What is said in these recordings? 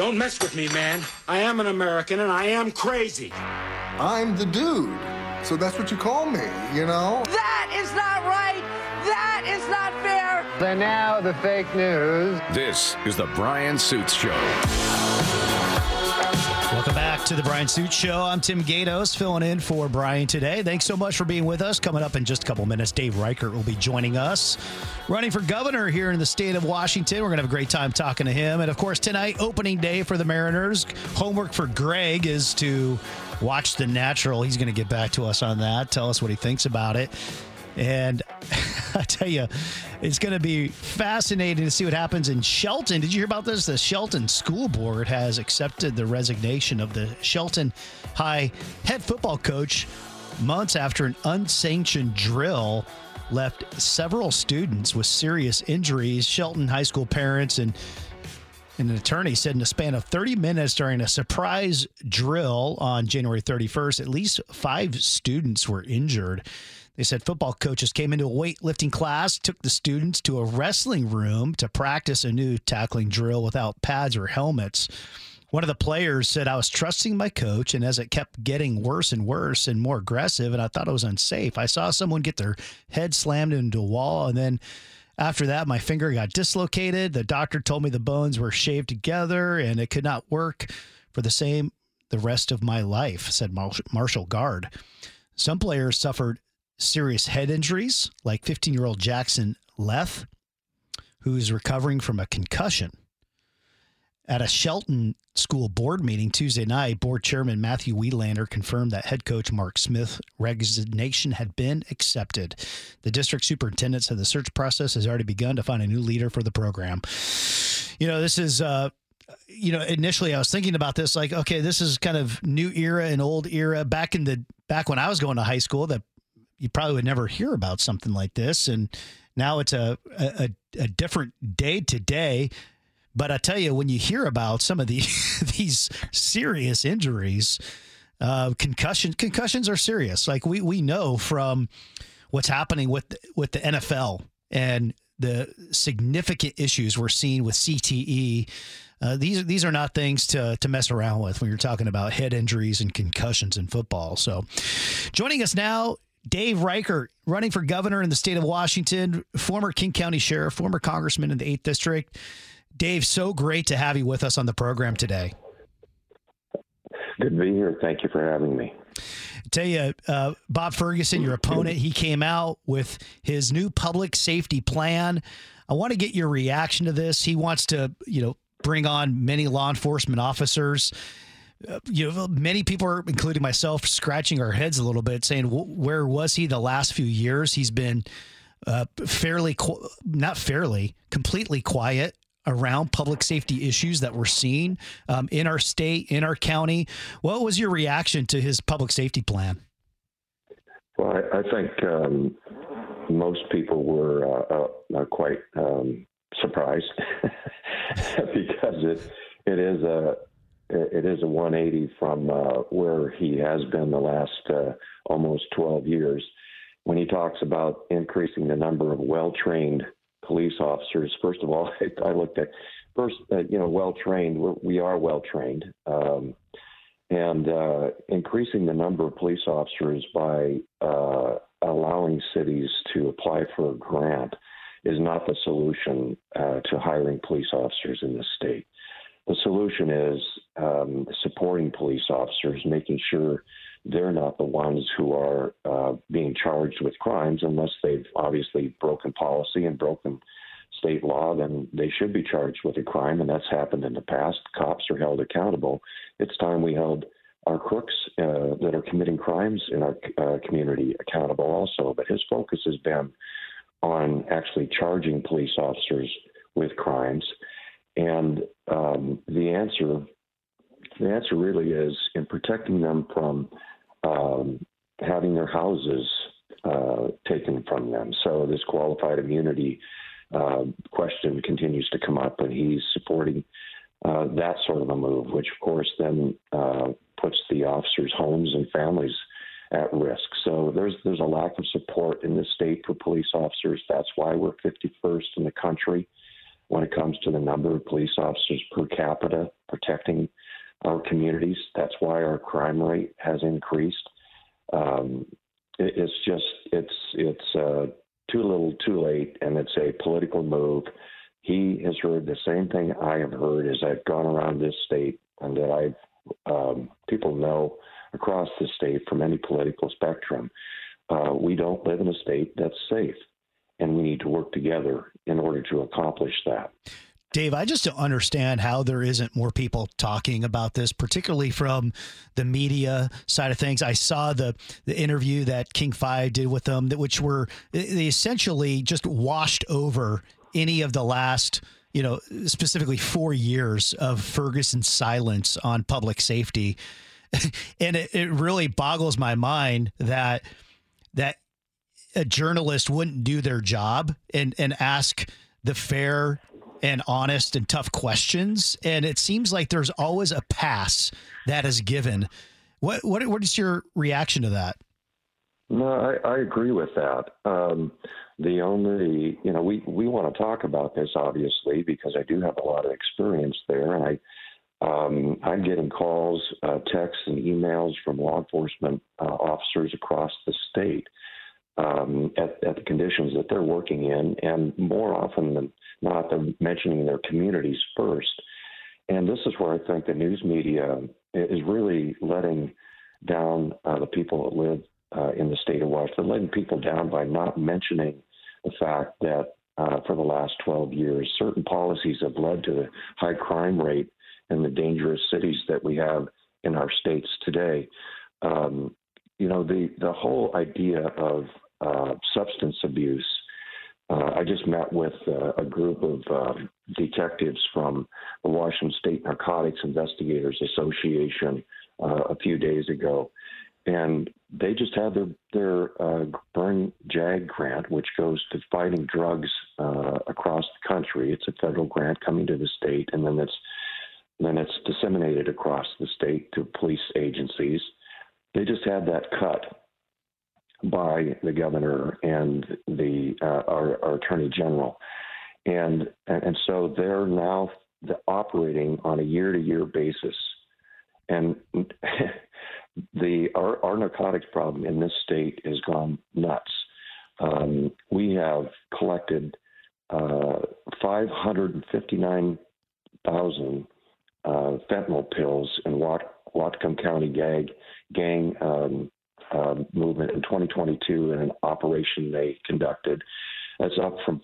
Don't mess with me, man. I am an American and I am crazy. I'm the dude. So that's what you call me, you know? That is not right. That is not fair. And now the fake news. This is the Brian Suits Show. Welcome back to the Brian Suits Show. I'm Tim Gatos, filling in for Brian today. Thanks so much for being with us. Coming up in just a couple minutes, Dave Reichert will be joining us. Running for governor here in the state of Washington. We're going to have a great time talking to him. And, of course, tonight, opening day for the Mariners. Homework for Greg is to watch The Natural. He's going to get back to us on that, tell us what he thinks about it. And I tell you, it's going to be fascinating to see what happens in Shelton. Did you hear about this? The Shelton School Board has accepted the resignation of the Shelton High head football coach months after an unsanctioned drill left several students with serious injuries. Shelton High School parents and an attorney said in a span of 30 minutes during a surprise drill on January 31st, at least 5 students were injured. They said football coaches came into a weightlifting class, took the students to a wrestling room to practice a new tackling drill without pads or helmets. One of the players said, I was trusting my coach, and as it kept getting worse and worse and more aggressive, and I thought it was unsafe. I saw someone get their head slammed into a wall, and then after that, my finger got dislocated. The doctor told me the bones were shaved together, and it could not work for the rest of my life, said Marshall Guard. Some players suffered serious head injuries, like 15-year-old Jackson Leth, who is recovering from a concussion. At a Shelton School Board meeting Tuesday night, Board Chairman Matthew Wieslander confirmed that head coach Mark Smith's resignation had been accepted. The district superintendent said the search process has already begun to find a new leader for the program. You know, this is initially I was thinking about this, like, okay, this is kind of new era and old era. Back when I was going to high school, that you probably would never hear about something like this. And now it's a different day to day. But I tell you, when you hear about some of these serious injuries, concussions are serious. Like we know from what's happening with the NFL and the significant issues we're seeing with CTE. These are not things to mess around with when you're talking about head injuries and concussions in football. So joining us now, Dave Reichert, running for governor in the state of Washington, former King County Sheriff, former Congressman in the 8th District. Dave, so great to have you with us on the program today. Good to be here. Thank you for having me. I tell you, Bob Ferguson, your opponent, he came out with his new public safety plan. I want to get your reaction to this. He wants to, bring on many law enforcement officers. Many people are, including myself, scratching our heads a little bit, saying, where was he the last few years? He's been completely quiet around public safety issues that we're seeing in our state, in our county. What was your reaction to his public safety plan? Well, I think most people were quite surprised because it is a 180 from where he has been the last almost 12 years. When he talks about increasing the number of well-trained police officers, first of all, I looked at well-trained. We are well-trained, and increasing the number of police officers by allowing cities to apply for a grant is not the solution to hiring police officers in the state. The solution is supporting police officers, making sure they're not the ones who are being charged with crimes unless they've obviously broken policy and broken state law. Then they should be charged with a crime, and that's happened in the past. Cops are held accountable. It's time we held our crooks that are committing crimes in our community accountable also. But his focus has been on actually charging police officers with crimes. And the answer really is in protecting them from having their houses taken from them. So this qualified immunity question continues to come up, and he's supporting that sort of a move, which of course then puts the officers' homes and families at risk. So there's a lack of support in this state for police officers. That's why we're 51st in the country when it comes comes to the number of police officers per capita protecting our communities. That's why our crime rate has increased. It's too little, too late, and it's a political move. He has heard the same thing I have heard as I've gone around this state, and that people know across the state from any political spectrum. We don't live in a state that's safe, and we need to work together in order to accomplish that. Dave, I just don't understand how there isn't more people talking about this, particularly from the media side of things. I saw the interview that King 5 did with them, they essentially just washed over any of the last, specifically 4 years of Ferguson's silence on public safety. And it really boggles my mind that a journalist wouldn't do their job and ask the fair and honest and tough questions. And it seems like there's always a pass that is given. What is your reaction to that? No, I agree with that. The only, we want to talk about this, obviously, because I do have a lot of experience there. And I'm getting calls, texts, and emails from law enforcement officers across the state at the conditions that they're working in, and more often than not, they're mentioning their communities first. And this is where I think the news media is really letting down the people that live in the state of Washington, letting people down by not mentioning the fact that for the last 12 years, certain policies have led to the high crime rate and the dangerous cities that we have in our states today. The whole idea of substance abuse. I just met with a group of detectives from the Washington State Narcotics Investigators Association a few days ago, and they just had their Burn JAG grant, which goes to fighting drugs across the country. It's a federal grant coming to the state, and then it's disseminated across the state to police agencies. They just had that cut by the governor and our attorney general, and so they're now operating on a year-to-year basis. And our narcotics problem in this state has gone nuts. We have collected 559,000 fentanyl pills in Whatcom County gang movement in 2022 in an operation they conducted. That's up from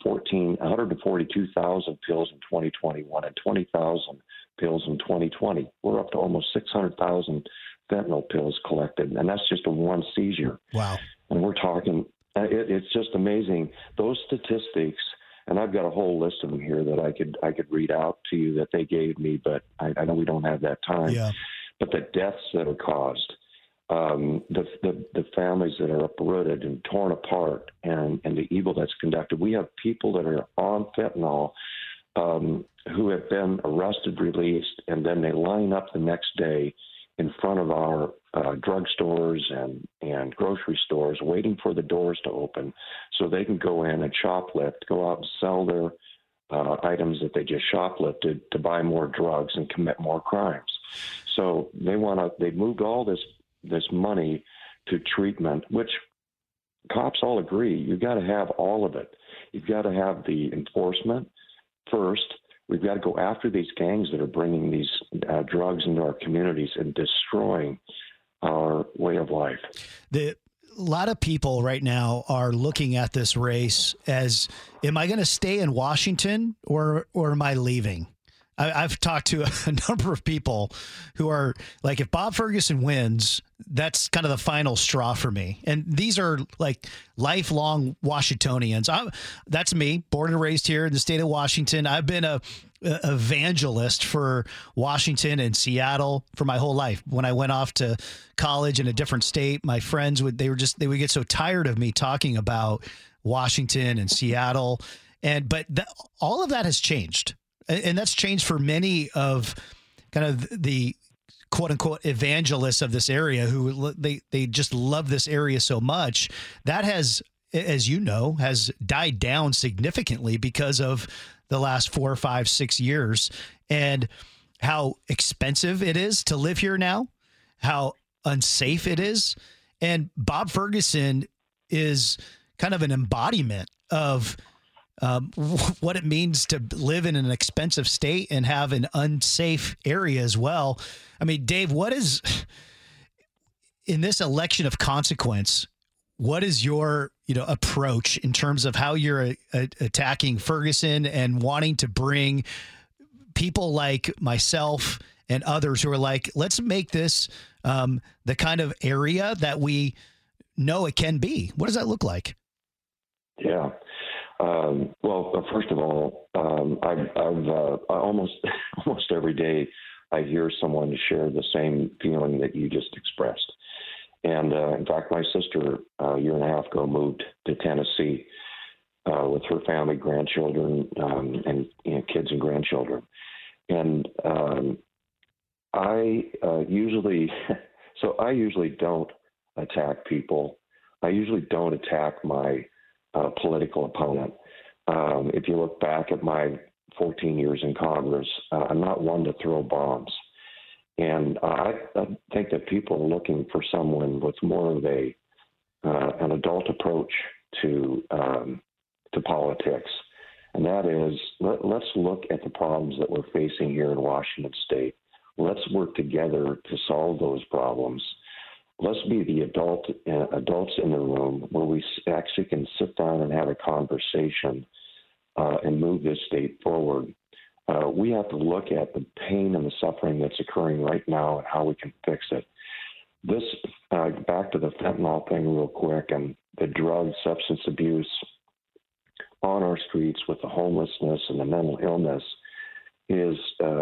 142,000 pills in 2021 and 20,000 pills in 2020. We're up to almost 600,000 fentanyl pills collected, and that's just a one seizure. Wow. And we're talking, it's just amazing. Those statistics, and I've got a whole list of them here that I could read out to you that they gave me, but I know we don't have that time. Yeah. But the deaths that are caused, the families that are uprooted and torn apart, and the evil that's conducted. We have people that are on fentanyl who have been arrested, released, and then they line up the next day in front of our drugstores and grocery stores waiting for the doors to open so they can go in and shoplift, go out and sell their items that they just shoplifted to buy more drugs and commit more crimes. So they moved all this money to treatment, which cops all agree you've got to have all of it. You've got to have the enforcement first. We've got to go after these gangs that are bringing these drugs into our communities and destroying our way of life. A lot of people right now are looking at this race as, am I going to stay in Washington or am I leaving? I've talked to a number of people who are like, if Bob Ferguson wins, that's kind of the final straw for me. And these are like lifelong Washingtonians. That's me, born and raised here in the state of Washington. I've been a evangelist for Washington and Seattle for my whole life. When I went off to college in a different state, my friends would get so tired of me talking about Washington and Seattle. But all of that has changed. And that's changed for many of kind of the quote unquote evangelists of this area who they just love this area so much. That has as you know, has died down significantly because of the last 4, 5, 6 years, and how expensive it is to live here now, how unsafe it is. And Bob Ferguson is kind of an embodiment of what it means to live in an expensive state and have an unsafe area as well. I mean, Dave, what is, in this election of consequence, what is your approach in terms of how you're attacking Ferguson and wanting to bring people like myself and others who are like, let's make this the kind of area that we know it can be? What does that look like? Yeah. Well, first of all, I've almost every day I hear someone share the same feeling that you just expressed. And in fact, my sister a year and a half ago moved to Tennessee with her family, grandchildren, and kids and grandchildren. And I usually don't attack people. I usually don't attack my political opponent. If you look back at my 14 years in Congress, I'm not one to throw bombs. And I think that people are looking for someone with more of an adult approach to politics, and that is let's look at the problems that we're facing here in Washington State. Let's work together to solve those problems. Let's be the adults in the room where we actually can sit down and have a conversation and move this state forward. We have to look at the pain and the suffering that's occurring right now and how we can fix it. This, back to the fentanyl thing real quick, and the drug substance abuse on our streets with the homelessness and the mental illness is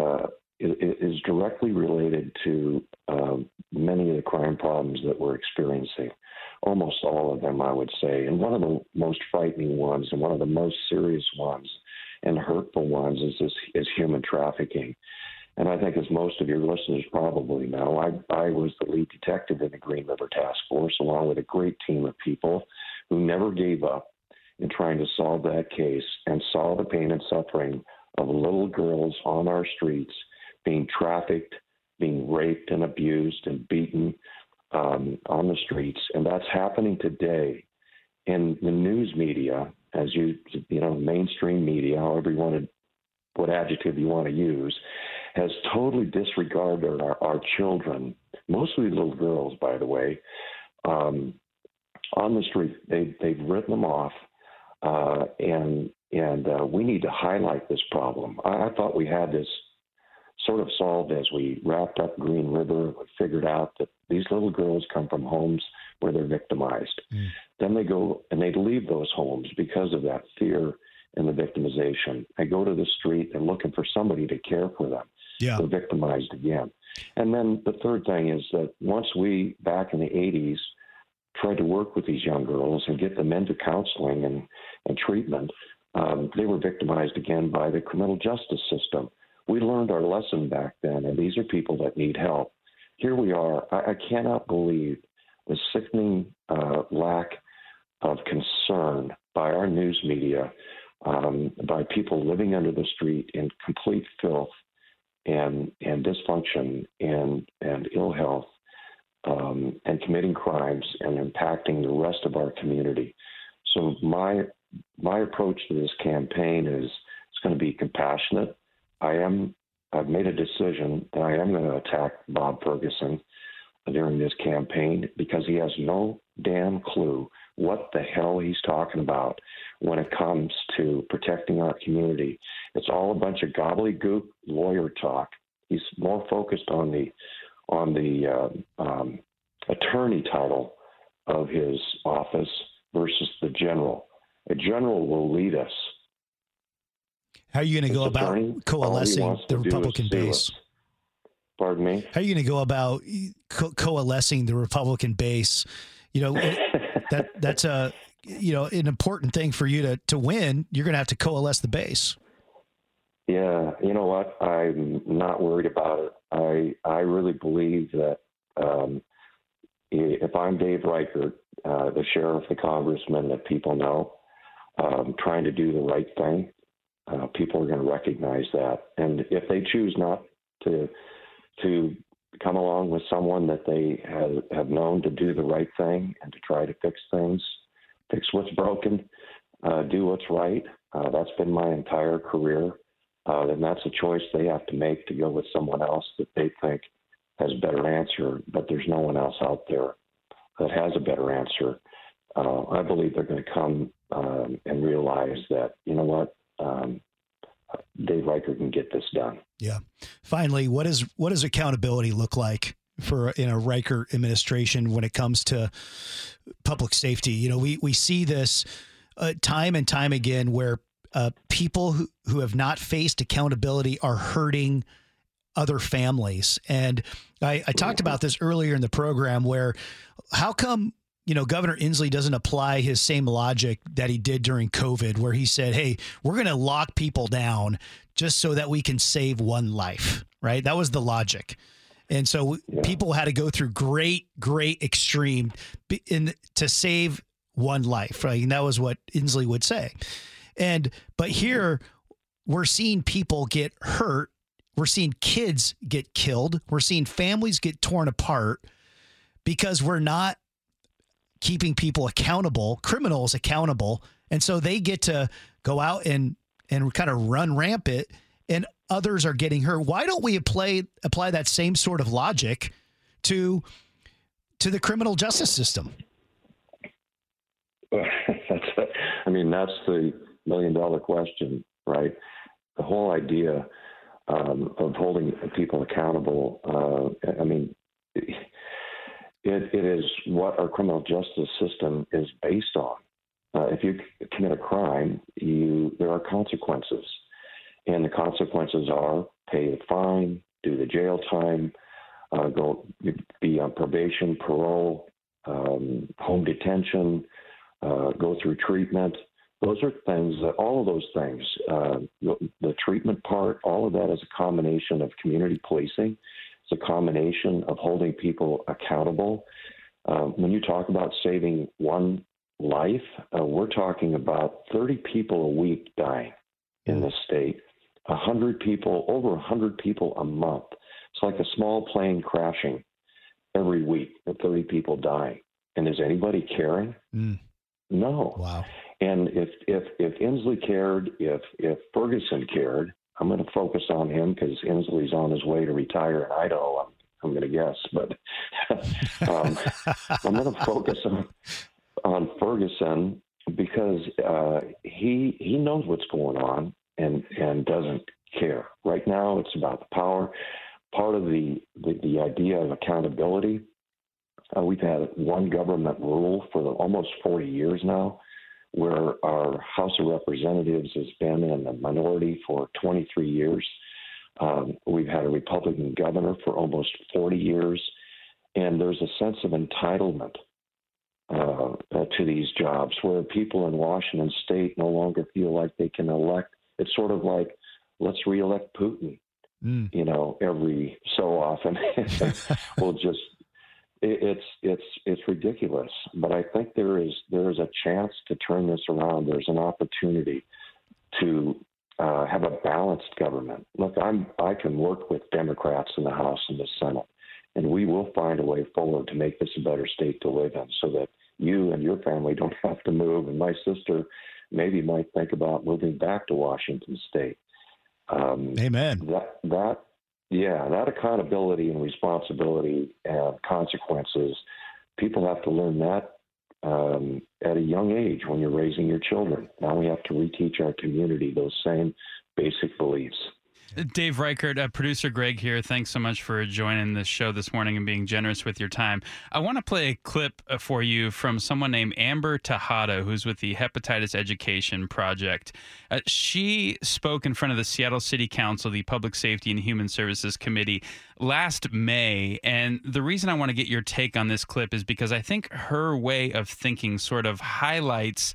directly related to many of the crime problems that we're experiencing. Almost all of them, I would say. And one of the most frightening ones and one of the most serious ones and hurtful ones is human trafficking. And I think, as most of your listeners probably know, I was the lead detective in the Green River Task Force, along with a great team of people who never gave up in trying to solve that case and saw the pain and suffering of little girls on our streets being trafficked, being raped and abused and beaten on the streets. And that's happening today. And the news media, as mainstream media, however you want to, what adjective you want to use, has totally disregarded our children, mostly little girls, by the way, on the street. They've written them off, and we need to highlight this problem. I thought we had this sort of solved as we wrapped up Green River. We figured out that these little girls come from homes where they're victimized. Then they go and they leave those homes because of that fear and the victimization. They go to the street and looking for somebody to care for them. Yeah. They're victimized again. And then the third thing is that once we, back in the 80s, tried to work with these young girls and get them into counseling and treatment, they were victimized again by the criminal justice system. We learned our lesson back then, and these are people that need help. Here we are. I cannot believe the sickening lack of concern by our news media, by people living under the street in complete filth and dysfunction and ill health, and committing crimes and impacting the rest of our community. So my approach to this campaign is it's going to be compassionate. I've made a decision that I am going to attack Bob Ferguson during this campaign because he has no damn clue what the hell he's talking about when it comes to protecting our community. It's all a bunch of gobbledygook lawyer talk. He's more focused on the attorney title of his office versus the general. A general will lead us. How are you going to go about coalescing the Republican base? Pardon me? How are you going to go about coalescing the Republican base? That's an important thing for you to win. You're going to have to coalesce the base. Yeah, you know what? I'm not worried about it. I really believe that if I'm Dave Reichert, the sheriff, the congressman that people know, trying to do the right thing, people are going to recognize that. And if they choose not to come along with someone that they have known to do the right thing and to try to fix things, fix what's broken, do what's right, that's been my entire career. Then that's a choice they have to make to go with someone else that they think has a better answer, but there's no one else out there that has a better answer. I believe they're going to come and realize that, you know what, Dave Reichert can get this done. Yeah. Finally, what does accountability look like in a Reichert administration when it comes to public safety? You know, we see this time and time again where people who have not faced accountability are hurting other families. And I talked about this earlier in the program, where how come, you know, Governor Inslee doesn't apply his same logic that he did during COVID, where he said, hey, we're going to lock people down just so that we can save one life, right? That was the logic. And so people had to go through great extreme to save one life, right? And that was what Inslee would say. But here we're seeing people get hurt. We're seeing kids get killed. We're seeing families get torn apart because we're not keeping people accountable, criminals accountable. And so they get to go out and kind of run rampant, and others are getting hurt. Why don't we apply that same sort of logic to the criminal justice system? That's the $1 million question, right? The whole idea of holding people accountable, it is what our criminal justice system is based on. If you commit a crime, there are consequences, and the consequences are pay the fine, do the jail time, be on probation, parole, home detention, go through treatment. Those are things that all of those things, the treatment part, all of that is a combination of community policing. It's a combination of holding people accountable. When you talk about saving one life, we're talking about 30 people a week dying in this state, over 100 people a month. It's like a small plane crashing every week, with 30 people dying. And is anybody caring? No. Wow. And if Inslee cared, if Ferguson cared, I'm going to focus on him because Inslee's on his way to retire in Idaho, I'm going to guess. But I'm going to focus on Ferguson because he knows what's going on and doesn't care. Right now, it's about the power. Part of the idea of accountability, we've had one government rule for almost 40 years now, where our House of Representatives has been in the minority for 23 years. We've had a Republican governor for almost 40 years, and there's a sense of entitlement to these jobs where people in Washington State no longer feel like they can elect. It's sort of like, let's reelect Putin, every so often. We'll just It's ridiculous, but I think there is a chance to turn this around. There's an opportunity to have a balanced government. Look, I can work with Democrats in the House and the Senate, and we will find a way forward to make this a better state to live in, so that you and your family don't have to move. And my sister maybe might think about moving back to Washington State. Amen. That accountability and responsibility and consequences, people have to learn that at a young age when you're raising your children. Now we have to reteach our community those same basic beliefs. Dave Reichert, producer Greg here. Thanks so much for joining the show this morning and being generous with your time. I want to play a clip for you from someone named Amber Tejada, who's with the Hepatitis Education Project. She spoke in front of the Seattle City Council, the Public Safety and Human Services Committee, last May. And the reason I want to get your take on this clip is because I think her way of thinking sort of highlights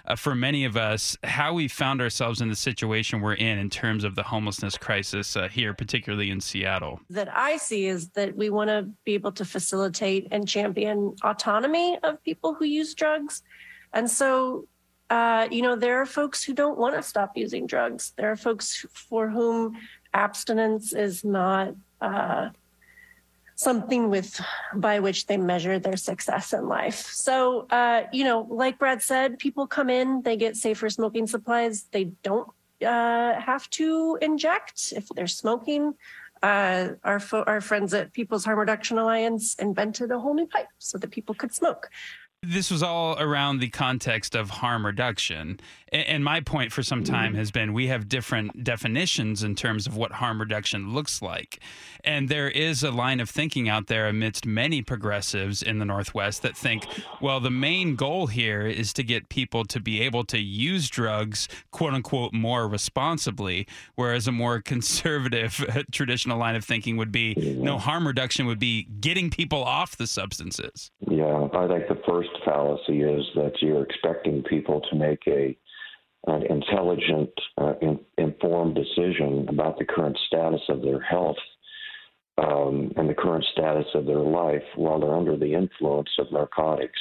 for many of us, how we found ourselves in the situation we're in terms of the homelessness crisis here, particularly in Seattle. That I see is that we want to be able to facilitate and champion autonomy of people who use drugs. And so, there are folks who don't want to stop using drugs. There are folks for whom abstinence is not something by which they measure their success in life. So, like Brad said, people come in, they get safer smoking supplies. They don't have to inject if they're smoking. Our friends at People's Harm Reduction Alliance invented a whole new pipe so that people could smoke. This was all around the context of harm reduction. And my point for some time has been we have different definitions in terms of what harm reduction looks like. And there is a line of thinking out there amidst many progressives in the Northwest that think, well, the main goal here is to get people to be able to use drugs, quote unquote, more responsibly, whereas a more conservative traditional line of thinking would be no, harm reduction would be getting people off the substances. Yeah, I think the first fallacy is that you're expecting people to make an intelligent, informed decision about the current status of their health and the current status of their life while they're under the influence of narcotics.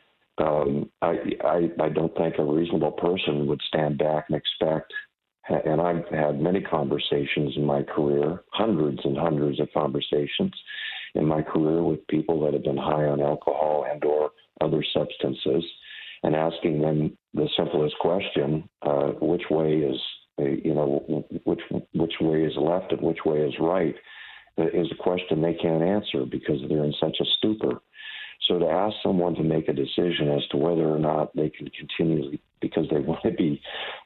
I don't think a reasonable person would stand back and expect, and I've had many conversations in my career, hundreds and hundreds of conversations in my career with people that have been high on alcohol and or other substances, and asking them the simplest question: which way is which way is left and which way is right? Is a question they can't answer because they're in such a stupor. So to ask someone to make a decision as to whether or not they can continue because they want to be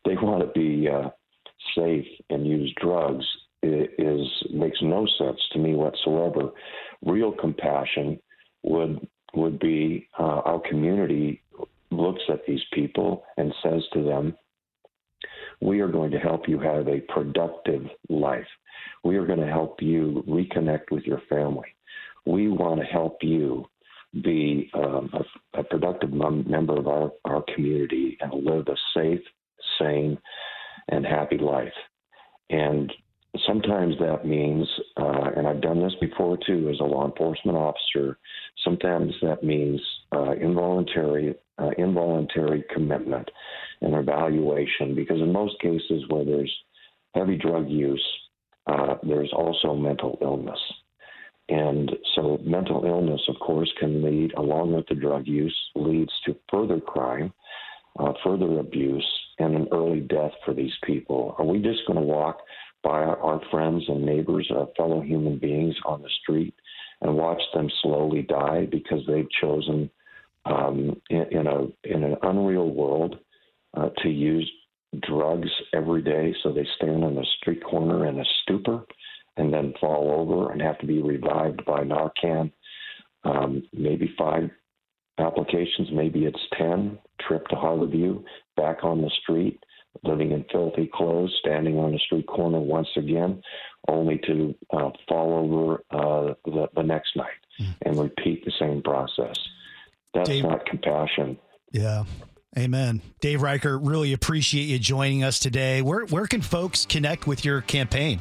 safe and use drugs makes no sense to me whatsoever. Real compassion would be our community looks at these people and says to them, we are going to help you have a productive life. We are going to help you reconnect with your family. We want to help you be a productive member of our community and live a safe, sane, and happy life. And sometimes that means, and I've done this before too as a law enforcement officer, sometimes that means involuntary commitment and evaluation, because in most cases where there's heavy drug use, there's also mental illness. And so mental illness, of course, can lead, along with the drug use, leads to further crime, further abuse, and an early death for these people. Are we just going to walk by our friends and neighbors, fellow human beings on the street, and watch them slowly die because they've chosen in an unreal world to use drugs every day? So they stand on the street corner in a stupor and then fall over and have to be revived by Narcan. Maybe 5 applications, maybe it's 10, trip to Harborview, back on the street, living in filthy clothes, standing on the street corner once again, only to fall over the next night and repeat the same process. That's Dave, not compassion. Yeah. Amen. Dave Reichert, really appreciate you joining us today. Where can folks connect with your campaign?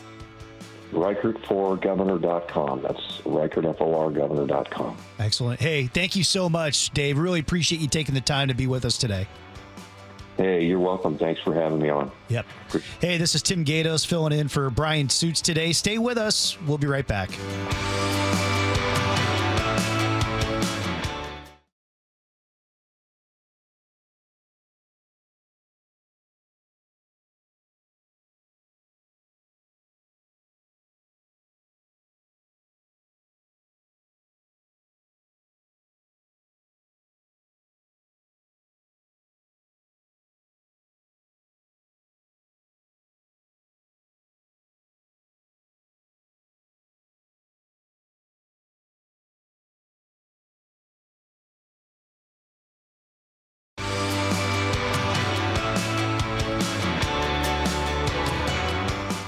ReichertforGovernor.com. That's ReichertFORGovernor.com. Excellent. Hey, thank you so much, Dave. Really appreciate you taking the time to be with us today. Hey, you're welcome. Thanks for having me on. Yep. Hey, this is Tim Gatos filling in for Brian Suits today. Stay with us. We'll be right back.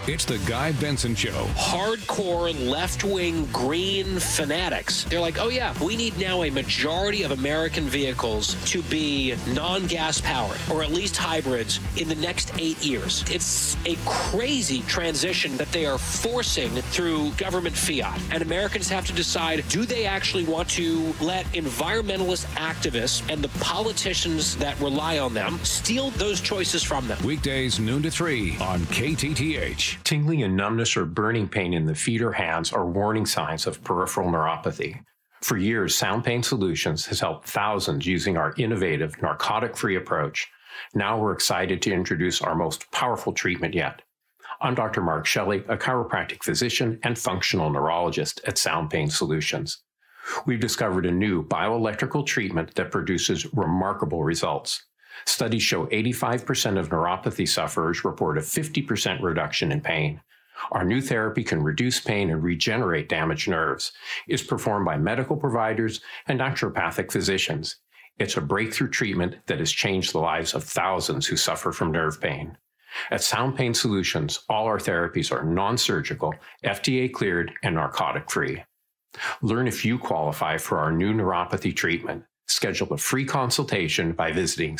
It's the Guy Benson Show. Hardcore left-wing green fanatics. They're like, oh yeah, we need now a majority of American vehicles to be non-gas powered, or at least hybrids, in the next 8 years. It's a crazy transition that they are forcing through government fiat. And Americans have to decide, do they actually want to let environmentalist activists and the politicians that rely on them steal those choices from them? Weekdays noon to 3 on KTTH. Tingling and numbness or burning pain in the feet or hands are warning signs of peripheral neuropathy. For years, Sound Pain Solutions has helped thousands using our innovative, narcotic-free approach. Now we're excited to introduce our most powerful treatment yet. I'm Dr. Mark Shelley, a chiropractic physician and functional neurologist at Sound Pain Solutions. We've discovered a new bioelectrical treatment that produces remarkable results. Studies show 85% of neuropathy sufferers report a 50% reduction in pain. Our new therapy can reduce pain and regenerate damaged nerves. It's performed by medical providers and naturopathic physicians. It's a breakthrough treatment that has changed the lives of thousands who suffer from nerve pain. At Sound Pain Solutions, all our therapies are non-surgical, FDA-cleared, and narcotic-free. Learn if you qualify for our new neuropathy treatment. Schedule a free consultation by visiting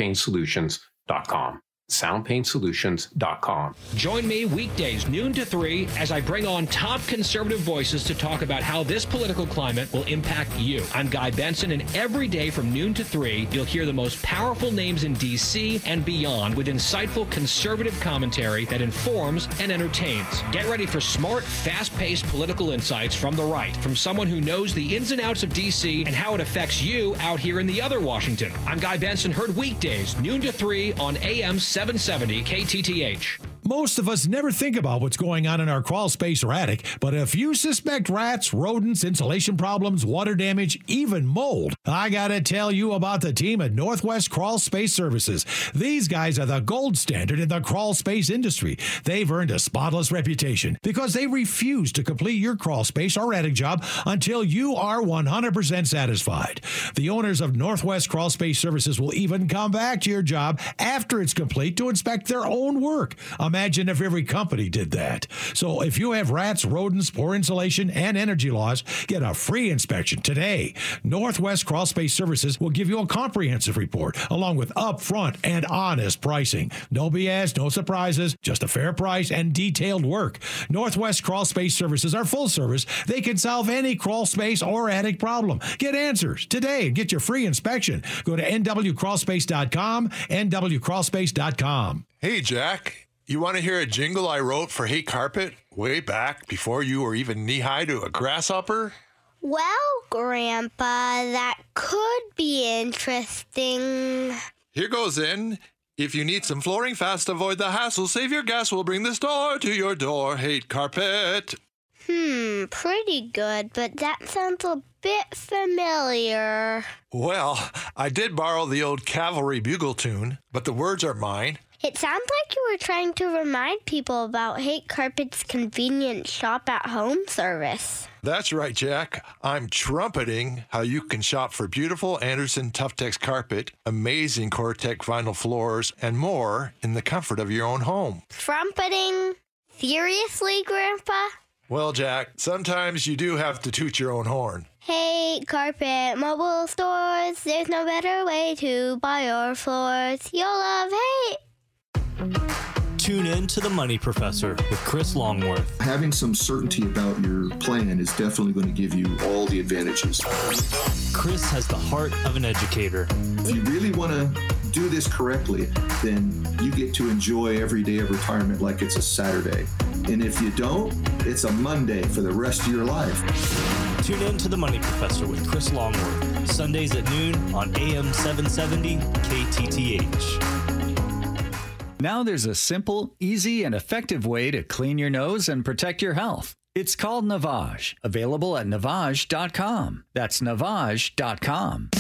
soundpainsolutions.com. soundpainsolutions.com. Join me weekdays noon to 3 as I bring on top conservative voices to talk about how this political climate will impact you. I'm Guy Benson, and every day from noon to 3, you'll hear the most powerful names in D.C. and beyond with insightful conservative commentary that informs and entertains. Get ready for smart, fast-paced political insights from the right, from someone who knows the ins and outs of D.C. and how it affects you out here in the other Washington. I'm Guy Benson, heard weekdays noon to 3 on AM 770 KTTH. Most of us never think about what's going on in our crawl space or attic, but if you suspect rats, rodents, insulation problems, water damage, even mold, I gotta tell you about the team at Northwest Crawl Space Services. These guys are the gold standard in the crawl space industry. They've earned a spotless reputation because they refuse to complete your crawl space or attic job until you are 100% satisfied. The owners of Northwest Crawl Space Services will even come back to your job after it's complete to inspect their own work. Imagine if every company did that. So if you have rats, rodents, poor insulation, and energy loss, get a free inspection today. Northwest Crawl Space Services will give you a comprehensive report along with upfront and honest pricing. No BS, no surprises, just a fair price and detailed work. Northwest Crawl Space Services are full service. They can solve any crawl space or attic problem. Get answers today and get your free inspection. Go to nwcrawlspace.com, nwcrawlspace.com. Hey, Jack. You want to hear a jingle I wrote for Hey Carpet way back before you were even knee-high to a grasshopper? Well, Grandpa, that could be interesting. Here goes in. If you need some flooring fast, avoid the hassle. Save your gas, we'll bring the store to your door. Hey Carpet. Pretty good, but that sounds a bit familiar. Well, I did borrow the old Cavalry Bugle tune, but the words are mine. It sounds like you were trying to remind people about Hate Carpet's convenient shop-at-home service. That's right, Jack. I'm trumpeting how you can shop for beautiful Anderson Tuftex carpet, amazing Cortec vinyl floors, and more in the comfort of your own home. Trumpeting? Seriously, Grandpa? Well, Jack, sometimes you do have to toot your own horn. Hate Carpet Mobile Stores. There's no better way to buy your floors. You'll love Hate. Tune in to The Money Professor with Chris Longworth. Having some certainty about your plan is definitely going to give you all the advantages. Chris has the heart of an educator. If you really want to do this correctly, then you get to enjoy every day of retirement like it's a Saturday. And if you don't, it's a Monday for the rest of your life. Tune in to The Money Professor with Chris Longworth, Sundays at noon on AM 770 KTTH. Now there's a simple, easy, and effective way to clean your nose and protect your health. It's called Navage, available at Navage.com. That's Navage.com.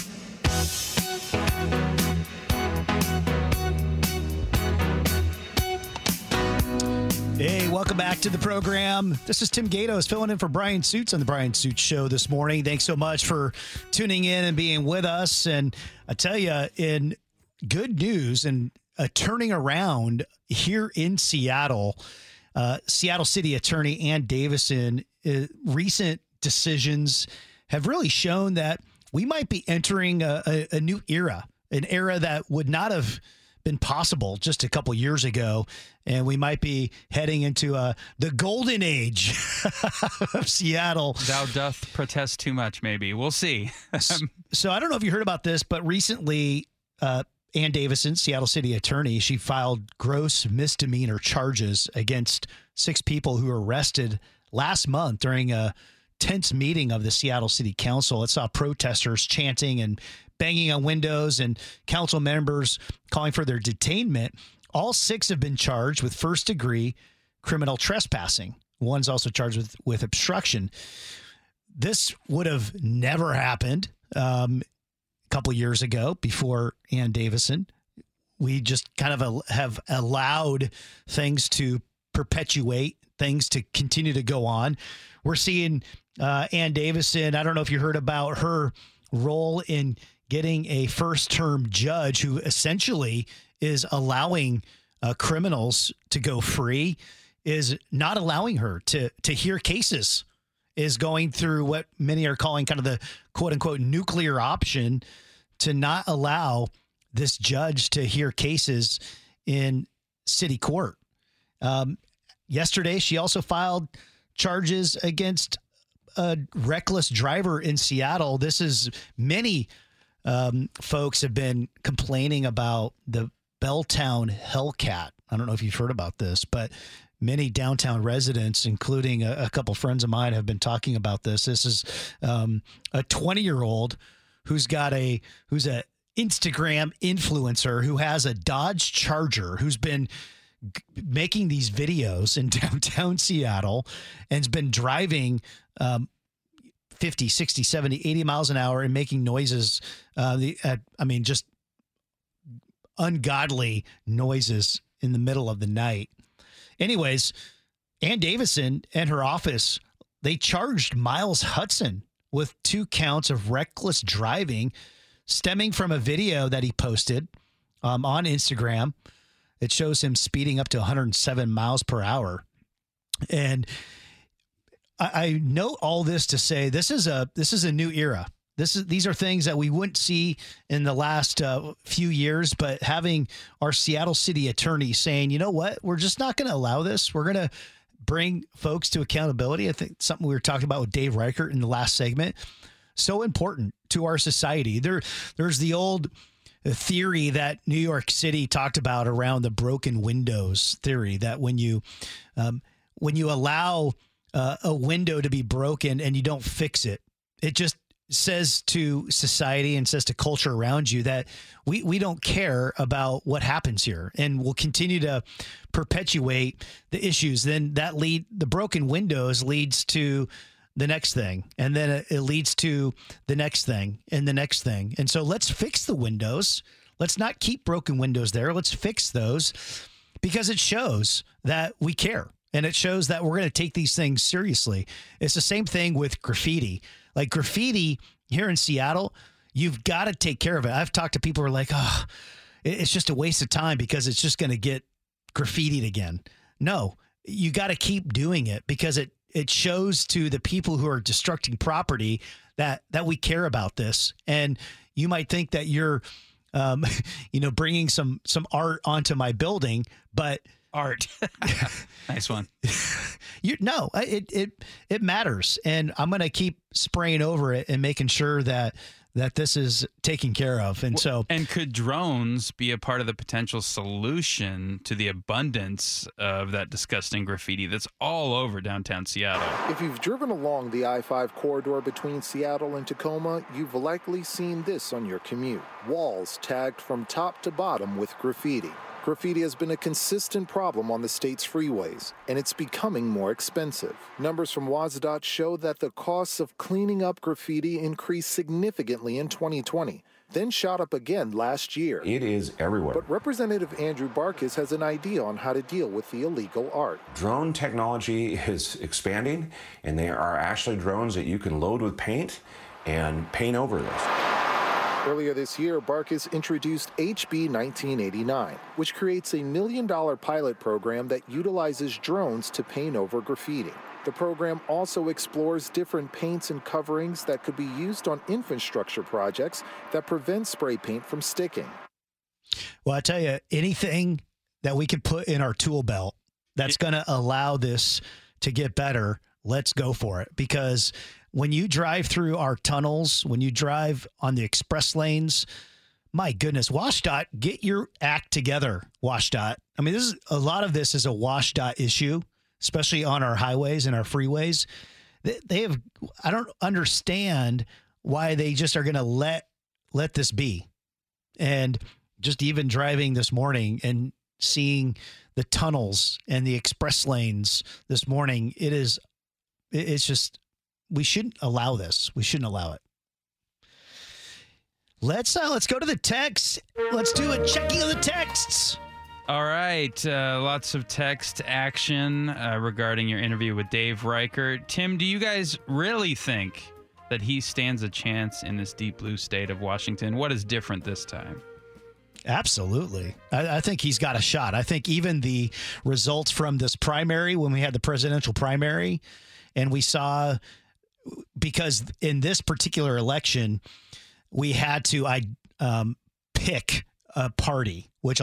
Hey, welcome back to the program. This is Tim Gatos filling in for Brian Suits on the Brian Suits Show this morning. Thanks so much for tuning in and being with us. And I tell you, in good news and a turning around here in Seattle, Seattle City Attorney Ann Davison, recent decisions have really shown that we might be entering a new era, an era that would not have been possible just a couple years ago. And we might be heading into the golden age of Seattle. Thou doth protest too much, maybe. We'll see. So I don't know if you heard about this, but recently Ann Davison, Seattle City Attorney, she filed gross misdemeanor charges against 6 people who were arrested last month during a tense meeting of the Seattle City Council. It saw protesters chanting and banging on windows and council members calling for their detainment. All 6 have been charged with first-degree criminal trespassing. One's also charged with obstruction. This would have never happened a couple years ago before Ann Davison. We just kind of have allowed things to perpetuate, things to continue to go on. We're seeing Ann Davison, I don't know if you heard about her role in getting a first-term judge who essentially is allowing criminals to go free, is not allowing her to hear cases, is going through what many are calling kind of the quote-unquote nuclear option to not allow this judge to hear cases in city court. Yesterday, she also filed charges against a reckless driver in Seattle. This is many folks have been complaining about the Belltown Hellcat. I don't know if you've heard about this, but many downtown residents, including a couple friends of mine, have been talking about this. This is a 20-year-old who's a Instagram influencer who has a Dodge Charger, who's been making these videos in downtown Seattle and has been driving 50, 60, 70, 80 miles an hour and making noises. Just ungodly noises in the middle of the night. Anyways, Ann Davison and her office, they charged Miles Hudson with 2 counts of reckless driving stemming from a video that he posted on Instagram. It shows him speeding up to 107 miles per hour. And I note all this to say this is a new era. These are things that we wouldn't see in the last few years, but having our Seattle City Attorney saying, you know what, we're just not going to allow this. We're going to bring folks to accountability. I think something we were talking about with Dave Reichert in the last segment, so important to our society. There's the old theory that New York City talked about around the broken windows theory, that when you allow a window to be broken and you don't fix it, it just says to society and says to culture around you that we don't care about what happens here, and we'll continue to perpetuate the issues. Then the broken windows leads to the next thing, and then it leads to the next thing and the next thing. And so let's fix the windows. Let's not keep broken windows there. Let's fix those, because it shows that we care, and it shows that we're going to take these things seriously. It's the same thing with graffiti. Like graffiti here in Seattle, you've got to take care of it. I've talked to people who are like, oh, it's just a waste of time because it's just going to get graffitied again. No, you got to keep doing it, because it shows to the people who are destructing property that we care about this. And you might think that you're, bringing some art onto my building, but art. Nice one. It matters. And I'm going to keep spraying over it and making sure that this is taken care of. And could drones be a part of the potential solution to the abundance of that disgusting graffiti that's all over downtown Seattle? If you've driven along the I-5 corridor between Seattle and Tacoma, you've likely seen this on your commute. Walls tagged from top to bottom with graffiti. Graffiti has been a consistent problem on the state's freeways, and it's becoming more expensive. Numbers from WSDOT show that the costs of cleaning up graffiti increased significantly in 2020, then shot up again last year. It is everywhere. But Representative Andrew Barkis has an idea on how to deal with the illegal art. Drone technology is expanding, and there are actually drones that you can load with paint and paint over this. Earlier this year, Barkas introduced HB 1989, which creates a $1 million pilot program that utilizes drones to paint over graffiti. The program also explores different paints and coverings that could be used on infrastructure projects that prevent spray paint from sticking. Well, I tell you, anything that we can put in our tool belt that's going to allow this to get better, let's go for it. Because when you drive through our tunnels, when you drive on the express lanes, my goodness, WashDOT, get your act together, WashDOT. I mean, a lot of this is a WashDOT issue, especially on our highways and our freeways. I don't understand why they just are going to let this be. And just even driving this morning and seeing the tunnels and the express lanes this morning, it's just, we shouldn't allow this. We shouldn't allow it. Let's go to the text. Let's do a checking of the texts. All right. Lots of text action regarding your interview with Dave Reichert. Tim, do you guys really think that he stands a chance in this deep blue state of Washington? What is different this time? Absolutely. I think he's got a shot. I think even the results from this primary, when we had the presidential primary, and we saw, because in this particular election, we had to pick a party, which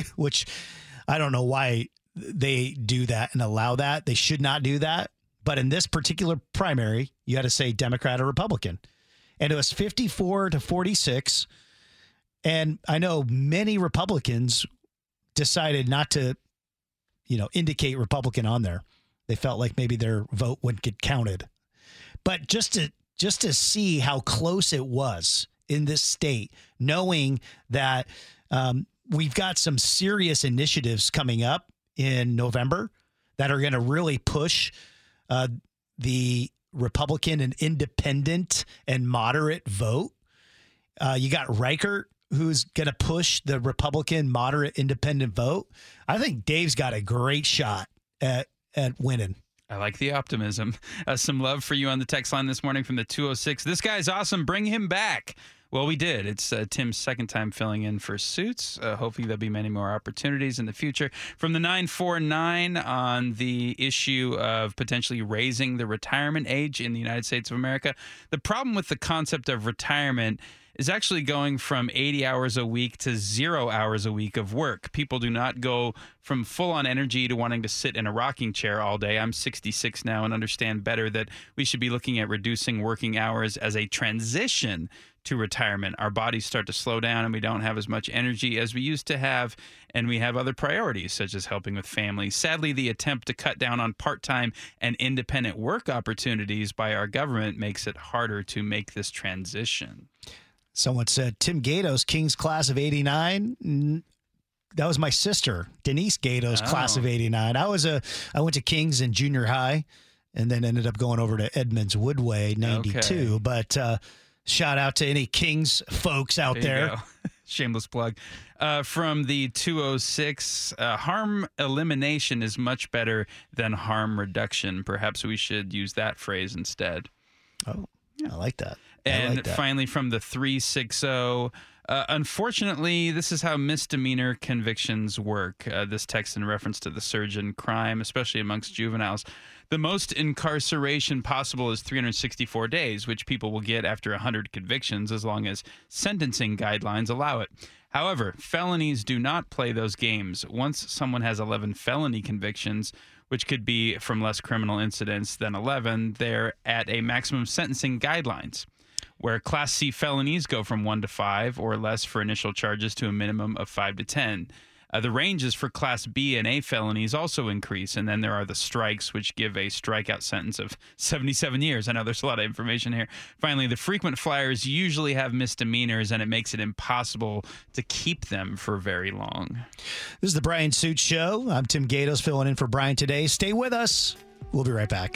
I don't know why they do that and allow that. They should not do that. But in this particular primary, you had to say Democrat or Republican. And it was 54-46. And I know many Republicans decided not to, indicate Republican on there. They felt like maybe their vote wouldn't get counted. But just to see how close it was in this state, knowing that we've got some serious initiatives coming up in November that are going to really push the Republican and independent and moderate vote. You got Reichert, who's going to push the Republican, moderate, independent vote. I think Dave's got a great shot at winning. I like the optimism. Some love for you on the text line this morning from the 206. This guy's awesome. Bring him back. Well, we did. It's Tim's second time filling in for Suits. Hopefully there'll be many more opportunities in the future. From the 949 on the issue of potentially raising the retirement age in the United States of America. The problem with the concept of retirement is actually going from 80 hours a week to 0 hours a week of work. People do not go from full-on energy to wanting to sit in a rocking chair all day. I'm 66 now and understand better that we should be looking at reducing working hours as a transition to retirement. Our bodies start to slow down and we don't have as much energy as we used to have, and we have other priorities such as helping with family. Sadly, the attempt to cut down on part-time and independent work opportunities by our government makes it harder to make this transition. Someone said, Tim Gatos, King's class of 89. That was my sister, Denise Gatos, class of 89. I went to King's in junior high and then ended up going over to Edmonds Woodway, 92. Okay. But shout out to any King's folks out there. Shameless plug. From the 206, harm elimination is much better than harm reduction. Perhaps we should use that phrase instead. Oh, I like that. And finally, from the 360, unfortunately, this is how misdemeanor convictions work. This text in reference to the surge in crime, especially amongst juveniles. The most incarceration possible is 364 days, which people will get after 100 convictions as long as sentencing guidelines allow it. However, felonies do not play those games. Once someone has 11 felony convictions, which could be from less criminal incidents than 11, they're at a maximum sentencing guidelines, where Class C felonies go from 1 to 5 or less for initial charges to a minimum of 5 to 10. The ranges for Class B and A felonies also increase, and then there are the strikes, which give a strikeout sentence of 77 years. I know there's a lot of information here. Finally, the frequent flyers usually have misdemeanors, and it makes it impossible to keep them for very long. This is the Brian Suits Show. I'm Tim Gatos filling in for Brian today. Stay with us. We'll be right back.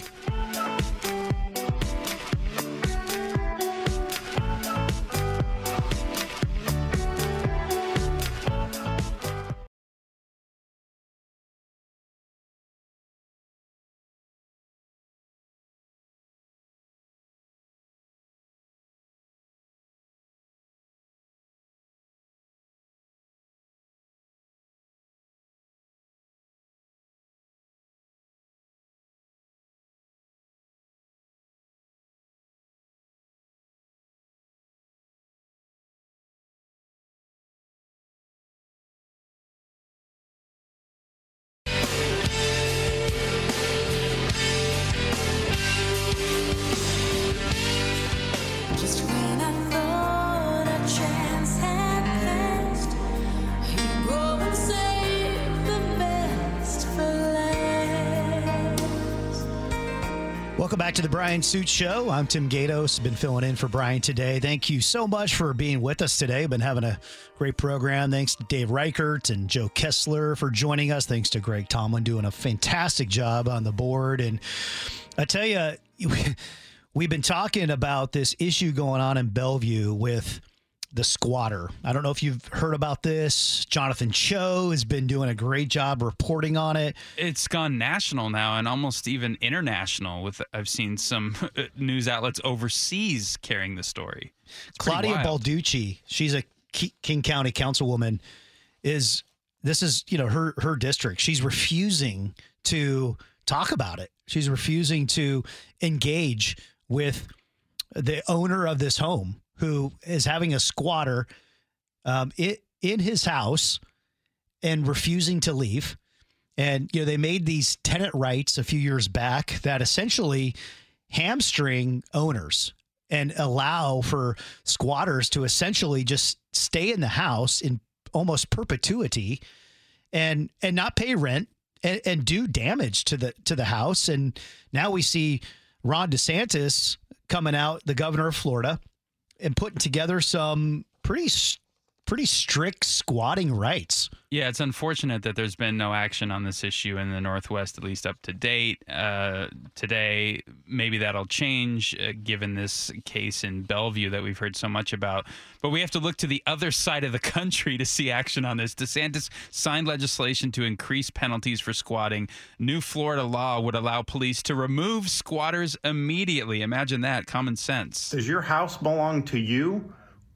Welcome back to the Brian Suit Show. I'm Tim Gatos. Been filling in for Brian today. Thank you so much for being with us today. Been having a great program. Thanks to Dave Reichert and Joe Kessler for joining us. Thanks to Greg Tomlin doing a fantastic job on the board. And I tell you, we've been talking about this issue going on in Bellevue with the squatter. I don't know if you've heard about this. Jonathan Cho has been doing a great job reporting on it. It's gone national now and almost even international. I've seen some news outlets overseas carrying the story. Claudia Balducci, she's a King County councilwoman, this is her district. She's refusing to talk about it. She's refusing to engage with the owner of this home, who is having a squatter in his house and refusing to leave. And, they made these tenant rights a few years back that essentially hamstring owners and allow for squatters to essentially just stay in the house in almost perpetuity and not pay rent and do damage to the house. And now we see Ron DeSantis coming out, the governor of Florida, and putting together some pretty strict squatting rights. Yeah, it's unfortunate that there's been no action on this issue in the Northwest, at least up to date. Today, maybe that'll change given this case in Bellevue that we've heard so much about. But we have to look to the other side of the country to see action on this. DeSantis signed legislation to increase penalties for squatting. New Florida law would allow police to remove squatters immediately. Imagine that, common sense. Does your house belong to you?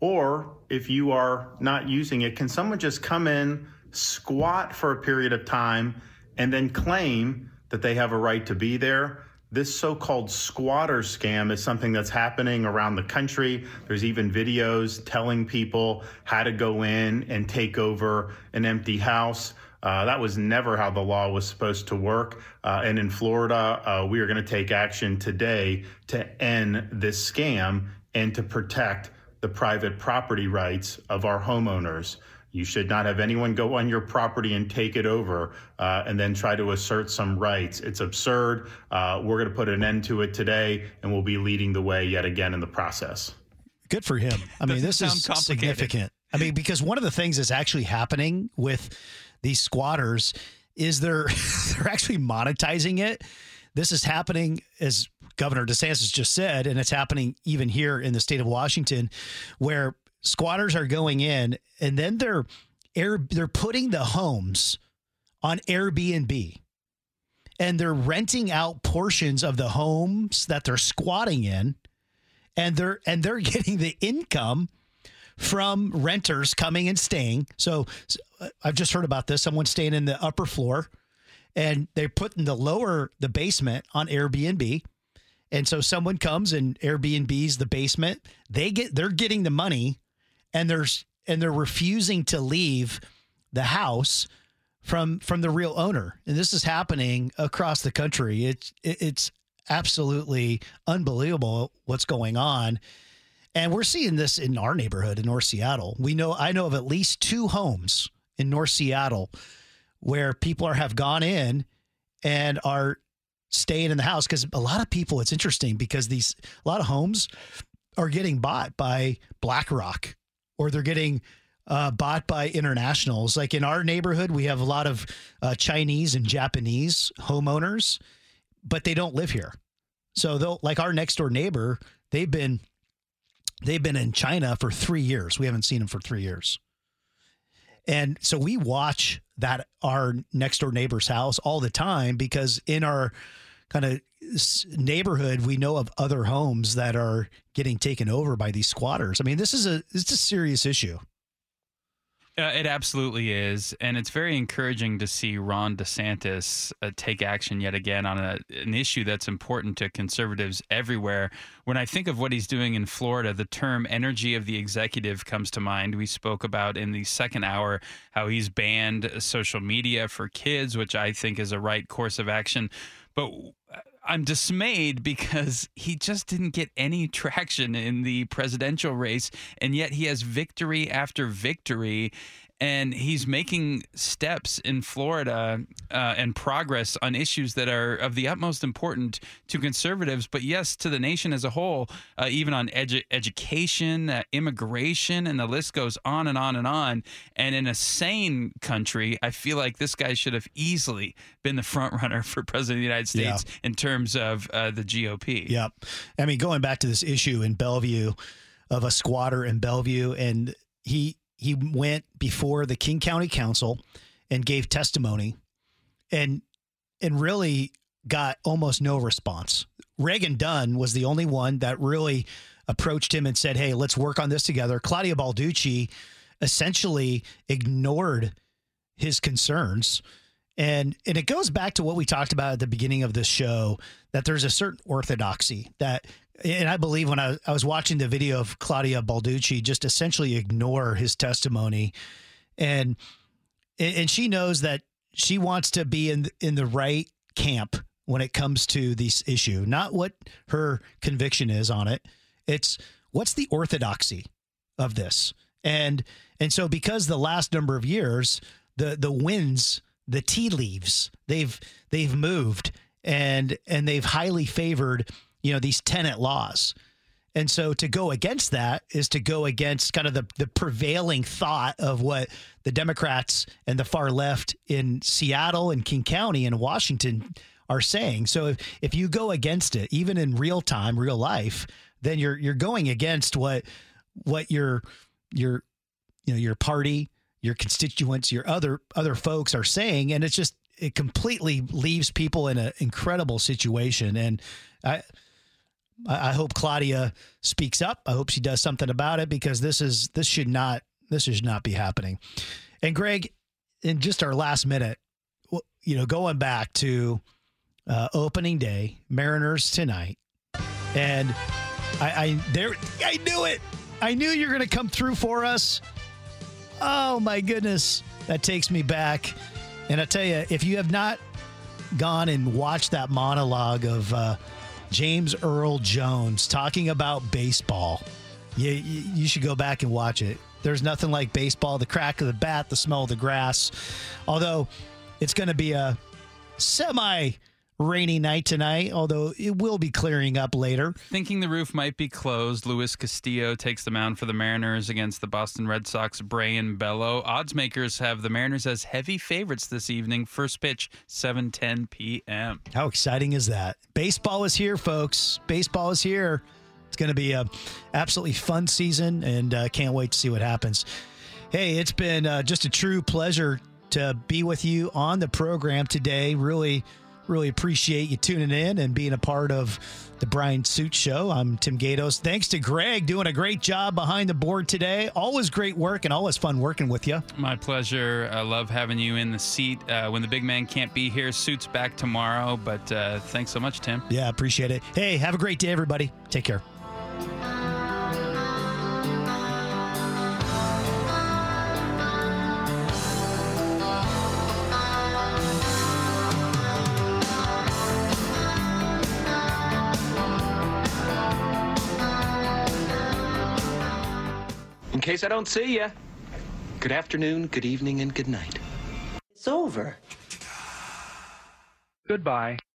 Or if you are not using it, can someone just come in, squat for a period of time, and then claim that they have a right to be there? This so-called squatter scam is something that's happening around the country. There's even videos telling people how to go in and take over an empty house. That was never how the law was supposed to work. And in Florida, we are going to take action today to end this scam and to protect the private property rights of our homeowners. You should not have anyone go on your property and take it over and then try to assert some rights. It's absurd. We're going to put an end to it today, and we'll be leading the way yet again in the process. Good for him. I mean, this is significant. I mean, because one of the things that's actually happening with these squatters is they're actually monetizing it. This is happening, as Governor DeSantis just said, and it's happening even here in the state of Washington, where squatters are going in and then they're putting the homes on Airbnb, and they're renting out portions of the homes that they're squatting in, and they're getting the income from renters coming and staying. So I've just heard about this. Someone staying in the upper floor, and they're putting the basement on Airbnb. And so someone comes and Airbnb's the basement. They're getting the money, and they're refusing to leave the house from the real owner. And this is happening across the country. It's absolutely unbelievable what's going on. And we're seeing this in our neighborhood in North Seattle. I know of at least 2 homes in North Seattle where people have gone in and are staying in the house, because a lot of people, it's interesting because a lot of homes are getting bought by BlackRock, or they're getting bought by internationals. Like in our neighborhood, we have a lot of Chinese and Japanese homeowners, but they don't live here. So like our next door neighbor, they've been in China for 3 years. We haven't seen them for 3 years. And so we watch our next door neighbor's house all the time, because in our kind of neighborhood, we know of other homes that are getting taken over by these squatters. I mean, it's a serious issue. It absolutely is. And it's very encouraging to see Ron DeSantis take action yet again on an issue that's important to conservatives everywhere. When I think of what he's doing in Florida, the term energy of the executive comes to mind. We spoke about in the second hour how he's banned social media for kids, which I think is a right course of action. But I'm dismayed because he just didn't get any traction in the presidential race, and yet he has victory after victory. and he's making steps in Florida and progress on issues that are of the utmost importance to conservatives, but yes, to the nation as a whole, even on education, immigration, and the list goes on and on and on. And in a sane country, I feel like this guy should have easily been the front runner for president of the United States in terms of the GOP. Yep. I mean, going back to this issue in Bellevue of a squatter in Bellevue, and he went before the King County Council and gave testimony and really got almost no response. Reagan Dunn was the only one that really approached him and said, hey, let's work on this together. Claudia Balducci essentially ignored his concerns. And it goes back to what we talked about at the beginning of this show, that there's a certain orthodoxy that, and I believe when I was watching the video of Claudia Balducci just essentially ignore his testimony, and she knows that she wants to be in the right camp when it comes to this issue, not what her conviction is on it. It's what's the orthodoxy of this. And so because the last number of years, the winds, the tea leaves, they've moved and they've highly favored, these tenant laws. And so to go against that is to go against kind of the prevailing thought of what the Democrats and the far left in Seattle and King County and Washington are saying. So if you go against it, even in real time, real life, then you're going against what your party, your constituents, your other folks are saying, and it completely leaves people in an incredible situation. And I hope Claudia speaks up. I hope she does something about it, because this should not be happening. And Greg, in just our last minute, going back to opening day, Mariners tonight, and I knew it. I knew you're going to come through for us. Oh my goodness, that takes me back. And I tell you, if you have not gone and watched that monologue of James Earl Jones talking about baseball, you should go back and watch it. There's nothing like baseball, the crack of the bat, the smell of the grass. Although it's going to be a semi-rainy night tonight, although it will be clearing up later. Thinking the roof might be closed, Luis Castillo takes the mound for the Mariners against the Boston Red Sox, Brayan Bello. Odds makers have the Mariners as heavy favorites this evening. First pitch, 7:10 p.m. How exciting is that? Baseball is here, folks. Baseball is here. It's going to be a absolutely fun season, and can't wait to see what happens. Hey, it's been just a true pleasure to be with you on the program today. Really appreciate you tuning in and being a part of the Brian Suit Show. I'm Tim Gatos. Thanks to Greg doing a great job behind the board today. Always great work and always fun working with you. My pleasure. I love having you in the seat. When the big man can't be here, Suit's back tomorrow. But thanks so much, Tim. Yeah, appreciate it. Hey, have a great day, everybody. Take care. In case I don't see you, good afternoon, good evening, and good night. It's over. Goodbye.